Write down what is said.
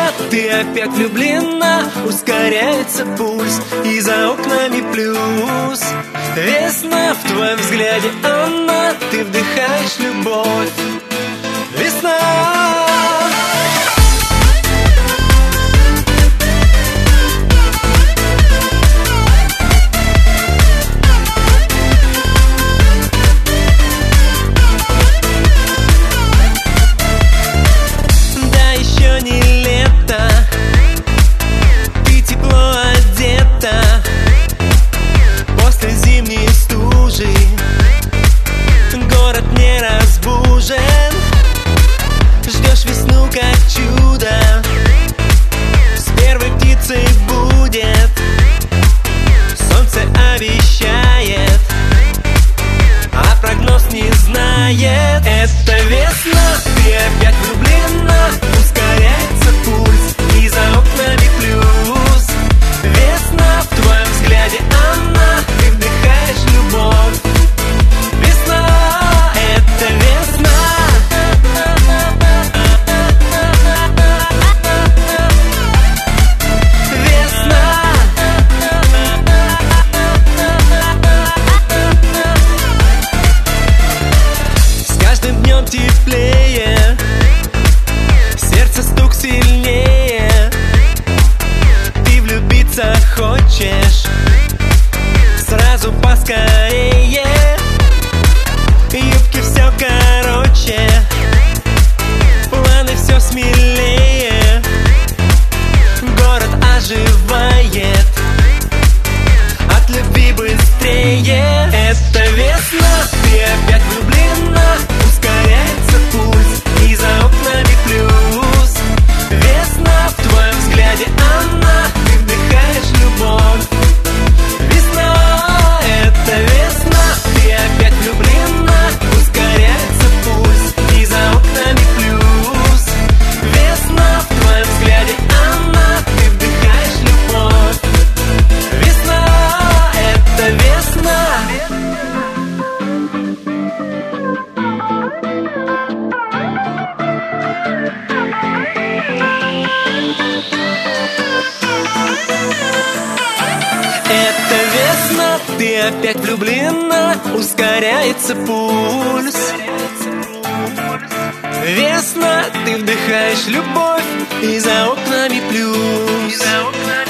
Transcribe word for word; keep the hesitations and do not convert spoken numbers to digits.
весна, ты опять влюблена, ускоряется пульс, и за окнами плюс. Весна, в твоем взгляде она, ты вдыхаешь любовь. Весна. Город не разбужен, ждешь весну как чудо. С первой птицей будет, солнце обещает, а прогноз не знает. Это весна, ты опять влюблена, ускоряется пульс, и за окнами плюс. Весна, в твоем взгляде она, ты вдыхаешь любовь. Теплее, сердце стук сильнее, ты влюбиться хочешь, сразу поскорее. Юбки все короче, планы все смелее, город оживает, от любви быстрее. Это весна, ты опять влюблена, ускоряется пульс, и за окнами плюс. Весна, в твоем взгляде она, ты вдыхаешь любовь. Весна, это весна, ты опять влюблена, ускоряется пульс, и за окнами плюс. Весна, в твоем взгляде она, ты вдыхаешь любовь. Весна, это весна. Это весна, ты опять влюблена, ускоряется пульс. Весна, ты вдыхаешь любовь, и за окнами плюс.